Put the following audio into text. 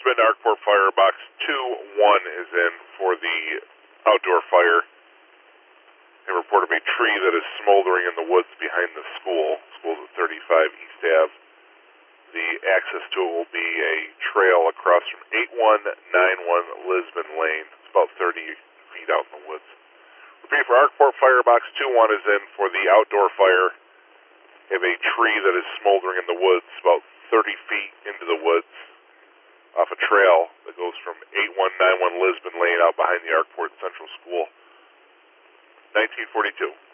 Lisbon, Arkport Fire Box 2-1 is in for the outdoor fire. They report of a tree that is smoldering in the woods behind the school. School's at 35 East Ave. The access to it will be a trail across from 8191 Lisbon Lane. It's about 30 feet out in the woods. Repeat, for Arkport Fire Box 2-1 is in for the outdoor fire. They have a tree that is smoldering in the woods, about 30 feet into the woods, off a trail that goes from 8191 Lisbon Lane out behind the Arkport Central School. 1942.